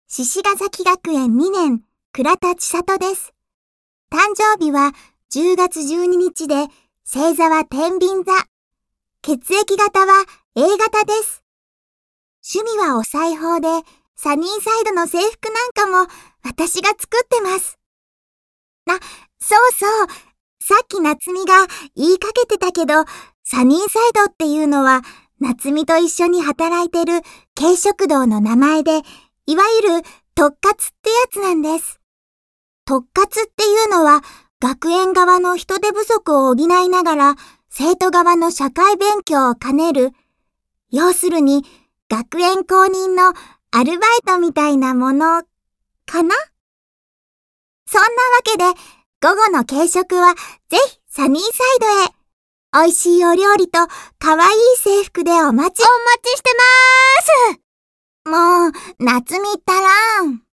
獅子ヶ崎学園2年、倉田千里です。誕生日は10月12日で、星座は天秤座。血液型は A 型です。趣味はお裁縫で、サニーサイドの制服なんかも私が作ってます。そうそう。さっき夏美が言いかけてたけど、サニーサイドっていうのは、夏美と一緒に働いてる軽食堂の名前で、いわゆる特活ってやつなんです。特活っていうのは、学園側の人手不足を補いながら、生徒側の社会勉強を兼ねる。要するに、学園公認のアルバイトみたいなもの、かな？そんなわけで、午後の軽食はぜひサニーサイドへ。美味しいお料理と可愛い制服でお待ちしてまーす。もう、夏美ったらん。